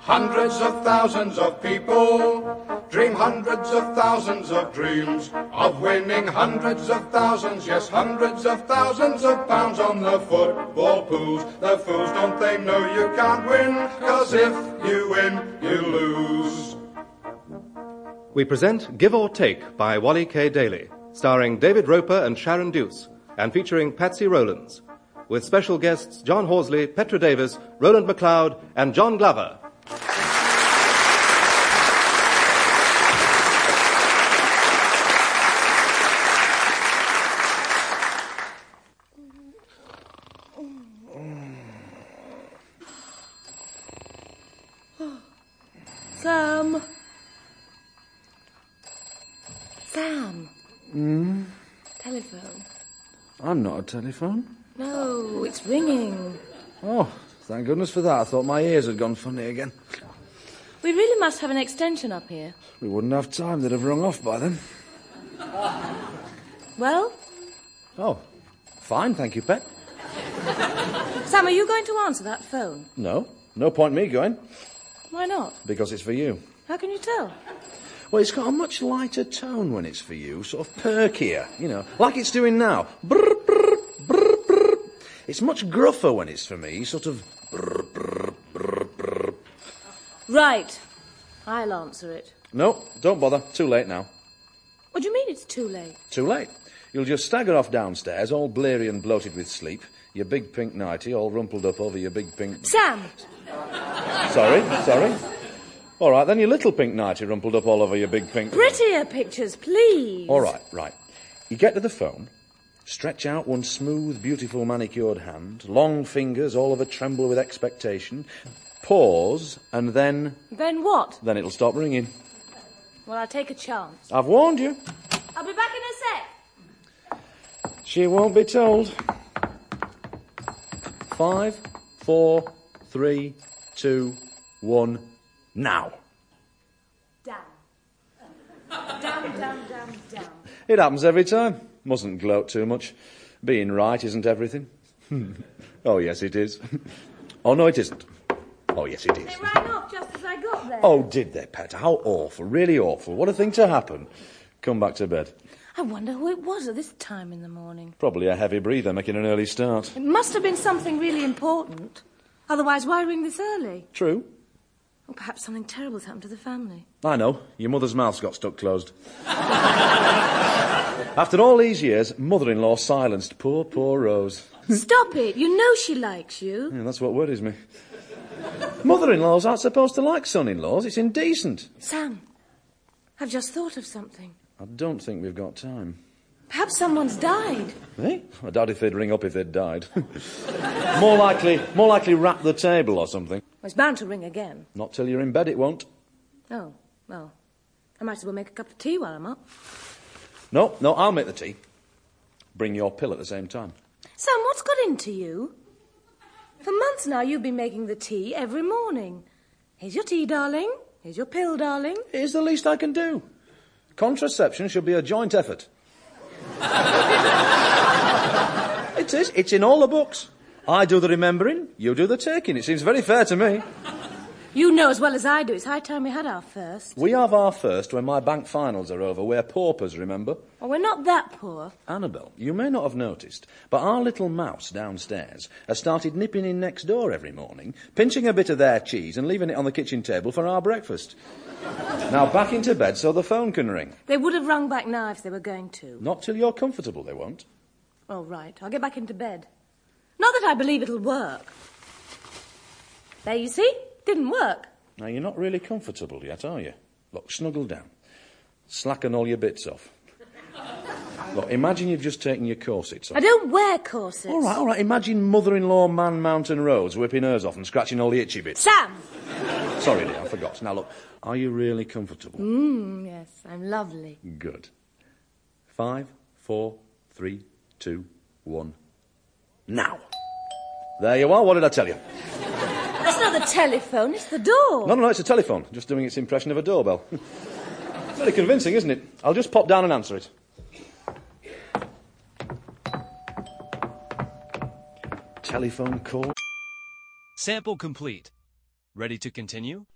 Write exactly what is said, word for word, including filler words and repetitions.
Hundreds of thousands of people dream hundreds of thousands of dreams of winning hundreds of thousands, yes, hundreds of thousands of pounds on the football pools. The fools, don't they know you can't win? 'Cause if you win, you lose. We present Give or Take by Wally K. Daly, starring David Roper and Sharon Deuce, and featuring Patsy Rowlands, with special guests John Horsley, Petra Davis, Roland McLeod, and John Glover. Sam. Sam. Hmm? Telephone. I'm not a telephone. No, it's ringing. Oh, thank goodness for that. I thought my ears had gone funny again. We really must have an extension up here. We wouldn't have time. They'd have rung off by then. Well? Oh, fine, thank you, Pet. Sam, are you going to answer that phone? No, no point me going. Why not? Because it's for you. How can you tell? Well, it's got a much lighter tone when it's for you, sort of perkier, you know, like it's doing now. Brr, brr, brr, brr. It's much gruffer when it's for me, sort of brr, brr, brr, brr. Right. I'll answer it. No, don't bother. Too late now. What do you mean it's too late? Too late. You'll just stagger off downstairs, all bleary and bloated with sleep, your big pink nightie all rumpled up over your big pink... Sam! Sorry, sorry. All right, then your little pink nightie rumpled up all over your big pink... Prettier pictures, please. All right, right. You get to the phone, stretch out one smooth, beautiful manicured hand, long fingers all of a tremble with expectation, pause, and then... Then what? Then it'll stop ringing. Well, I'll take a chance. I've warned you. I'll be back in a sec. She won't be told. Five, four, three, two, one, now. Down. Down, down, down, down. It happens every time. Mustn't gloat too much. Being right isn't everything. Oh, yes, it is. Oh, no, it isn't. Oh, yes, it is. They rang off just as I got there. Oh, did they, Pet? How awful. Really awful. What a thing to happen. Come back to bed. I wonder who it was at this time in the morning. Probably a heavy breather making an early start. It must have been something really important. Otherwise, why ring this early? True. Or perhaps something terrible's happened to the family. I know. Your mother's mouth's got stuck closed. After all these years, mother-in-law silenced poor, poor Rose. Stop it. You know she likes you. Yeah, that's what worries me. Mother-in-laws aren't supposed to like son-in-laws. It's indecent. Sam, I've just thought of something. I don't think we've got time. Perhaps someone's died. Eh? I doubt if they'd ring up if they'd died. more likely, more likely rap the table or something. Well, it's bound to ring again. Not till you're in bed, it won't. Oh, well, I might as well make a cup of tea while I'm up. No, no, I'll make the tea. Bring your pill at the same time. Sam, what's got into you? For months now, you've been making the tea every morning. Here's your tea, darling. Here's your pill, darling. It is the least I can do. Contraception should be a joint effort. It is. It's in all the books. I do the remembering, you do the taking. It seems very fair to me. You know as well as I do. It's high time we had our first. We have our first when my bank finals are over. We're paupers, remember? Well, we're not that poor. Annabelle, you may not have noticed, but our little mouse downstairs has started nipping in next door every morning, pinching a bit of their cheese and leaving it on the kitchen table for our breakfast. Now back into bed so the phone can ring. They would have rung back now if they were going to. Not till you're comfortable, they won't. Oh, right. I'll get back into bed. Not that I believe it'll work. There, you see? Didn't work. Now, you're not really comfortable yet, are you? Look, snuggle down. Slacken all your bits off. Look, imagine you've just taken your corsets off. I don't wear corsets. All right, all right. Imagine mother-in-law Man Mountain Rose whipping hers off and scratching all the itchy bits. Sam! Sorry, dear, I forgot. Now, look, are you really comfortable? Mmm, yes, I'm lovely. Good. Five, four, three, two, one, now. There you are. What did I tell you? That's not the telephone, it's the door. No, no, no, it's a telephone. Just doing its impression of a doorbell. Very convincing, isn't it? I'll just pop down and answer it. Telephone call. Sample complete. Ready to continue?